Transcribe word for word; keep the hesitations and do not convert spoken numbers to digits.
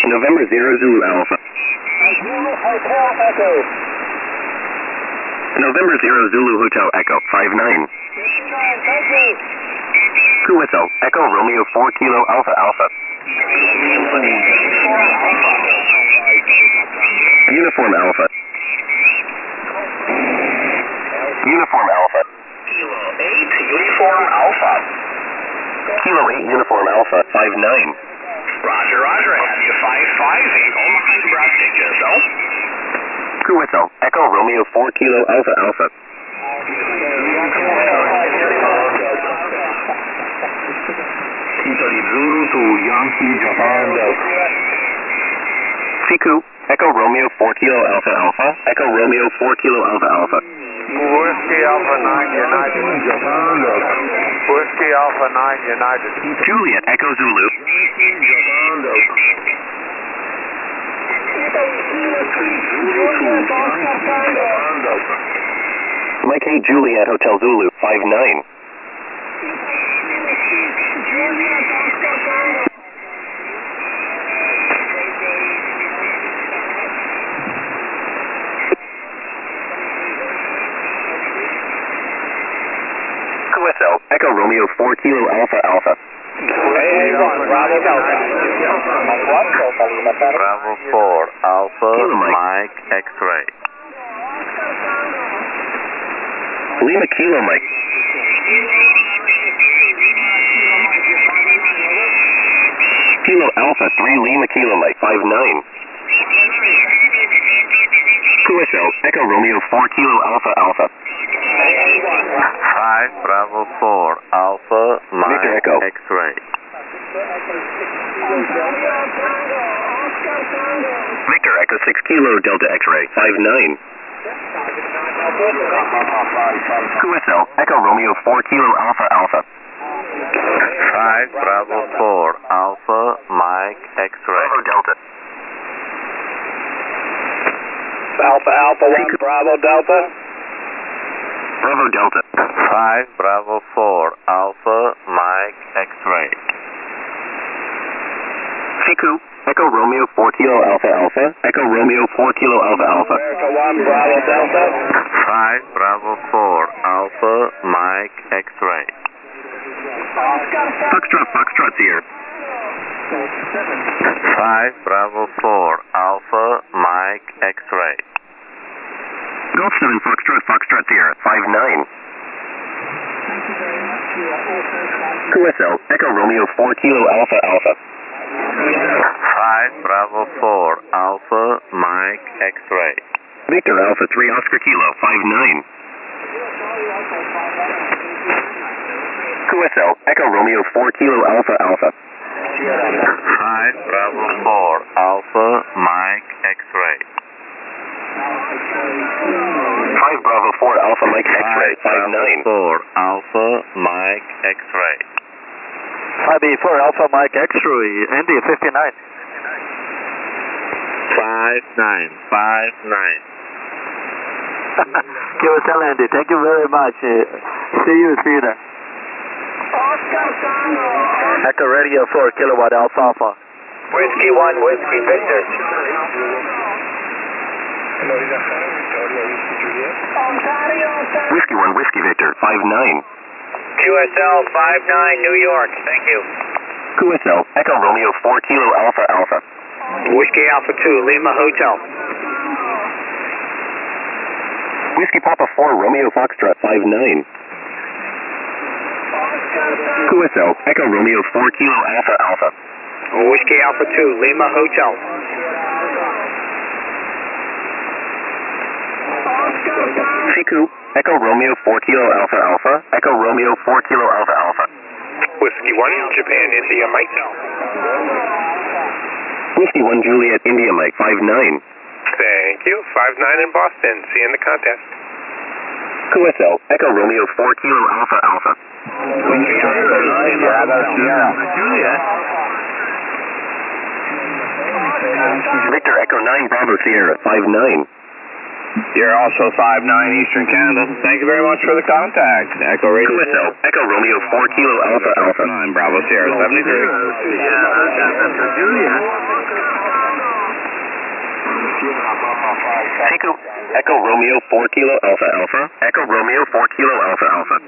November zero Zulu Alpha. November zero Zulu Hotel Echo five nine. Q S L Echo Romeo four Kilo Alpha Alpha. Uniform Alpha. Uniform Alpha. Kilo eight Uniform Alpha. Kilo eight Uniform Alpha five nine. Roger, roger. I have you five five eight Omaha, Nebraska, Q S L. Q S L Echo Romeo four Kilo Alpha Alpha. Italy Zulu to Yankee Japan Delta. C Q Echo Romeo four Kilo Alpha Alpha. Echo Romeo four Kilo Alpha Alpha. Whiskey Alpha nine United. Japan Delta. Whiskey Alpha nine United. Juliet Echo Zulu. Japan Delta. Japan Delta. Mike eight Juliet Hotel Zulu five nine. Q S L Echo Romeo four Kilo Alpha Alpha. A one Bravo Delta. Bravo four Alpha Kilo Mike. Mike X-ray. Lima Kilo Mike. Kilo Alpha three Lima Kilo Mike five nine. Q S L Echo Romeo four Kilo Alpha Alpha. five Bravo four Alpha Victor Mike Echo. X-ray. Victor Echo six Kilo Delta X-ray five nine. Q S L Echo Romeo four Kilo Alpha Alpha. five Bravo four Alpha Mike X-ray. Bravo Delta. Alpha Alpha one Bravo Delta. Bravo Delta. five Bravo four Alpha Mike X-ray. C Q Echo Romeo four Kilo Alpha Alpha. Echo Romeo four Kilo Alpha Alpha. America one Bravo Delta. five Bravo four Alpha Mike X-ray. Foxtrot Foxtrot Sierra. five Bravo four Alpha Mike X-ray. Golf seven Foxtrot Foxtrot Sierra five nine. Q S L Echo Romeo four Kilo Alpha Alpha. five Bravo four Alpha Mike X-ray. Victor Alpha three Oscar Kilo five nine. Q S L Echo Romeo four Kilo Alpha Alpha. five Bravo four Alpha Mike X-ray. five Bravo four Alpha Mike X-ray five nine. four Alpha Mike X-ray. five B four Alpha Mike X-ray. Andy fifty-nine. five nine five nine. Q S L Andy, thank you very much. Uh, see you, see you there. Echo Radio four Kilowatt Alpha Alpha. Whiskey one Whiskey Victor. Whiskey one Whiskey Victor five nine. Q S L five nine New York, thank you. Q S L Echo Romeo four Kilo Alpha Alpha. Whiskey Alpha two Lima Hotel. Whiskey Papa four Romeo Foxtrot five nine. Q S L Echo Romeo four Kilo Alpha Alpha. Whiskey Alpha two Lima Hotel. C Q Echo Romeo four Kilo Alpha Alpha. Echo Romeo four Kilo Alpha Alpha. Whiskey one Japan India Mike. Whiskey one Juliet India Mike five nine. Thank you. five nine in Boston. See you in the contest. Q S L Echo Romeo four Kilo Alpha Alpha. Whiskey Alpha nine Bravo Sierra. Juliet. Victor Echo nine Bravo Sierra five nine. You're also five nine Eastern Canada. Thank you very much for the contact. Echo Radio. Q S L Echo Romeo four Kilo Alpha Alpha. nine Bravo Sierra seventy-three. Sierra, Juliet. Chico, Echo Romeo four Kilo Alpha Alpha, Echo Romeo four Kilo Alpha Alpha.